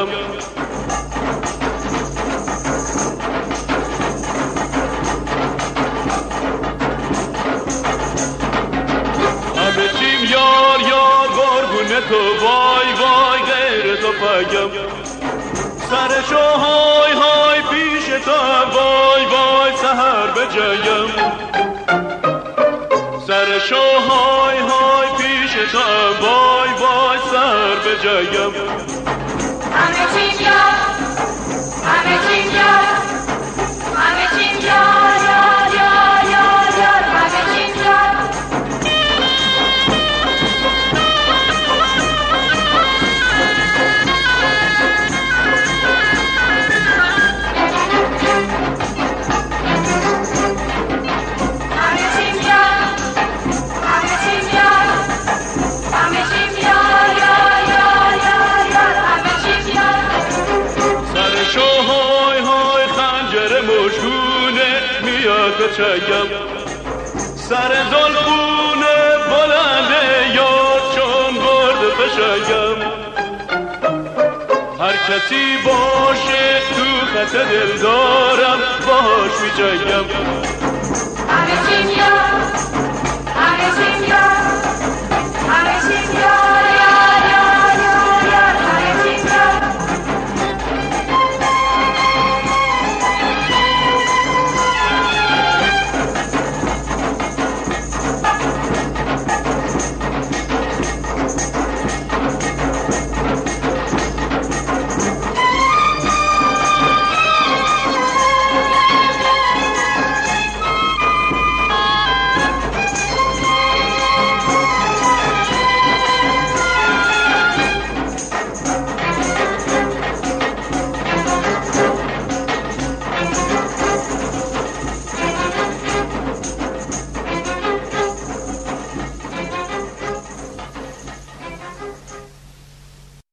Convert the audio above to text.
پایم. همه چیم یار یار قربون تو وای وای غیر تو پایم. سرشو های های پیش تو وای وای سهر بجایم. سرشو های های پیش تو وای وای سهر بجایم. همه چیم یار همه چیم یار همه چیم یار یار یار یار یار همه چیم یار. چایم سر زلفونه بلنده یار چون برد فشایم. هر کسی باشه تو خط دل دارم باش می جایم. همه چیم یار